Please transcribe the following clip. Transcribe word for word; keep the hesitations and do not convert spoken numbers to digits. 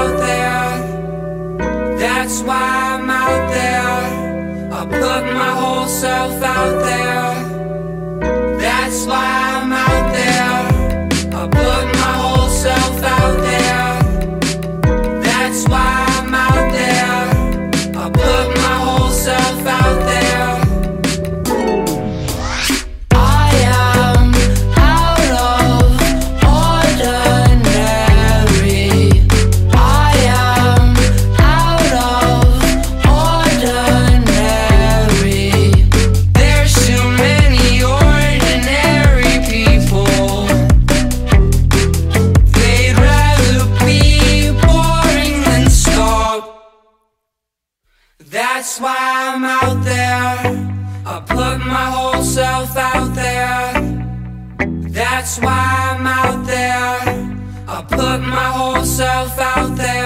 out there. That's why I'm out there. I put my whole self out there. That's why I'm out there. I put my whole self out there. That's why I'm out there. I put my whole self out there. I am out of ordinary. I am out of ordinary. There's too many ordinary people. They'd rather be boring than stop. That's why I'm out there. I put my whole self out there. That's why I'm out there. I put my whole self out there.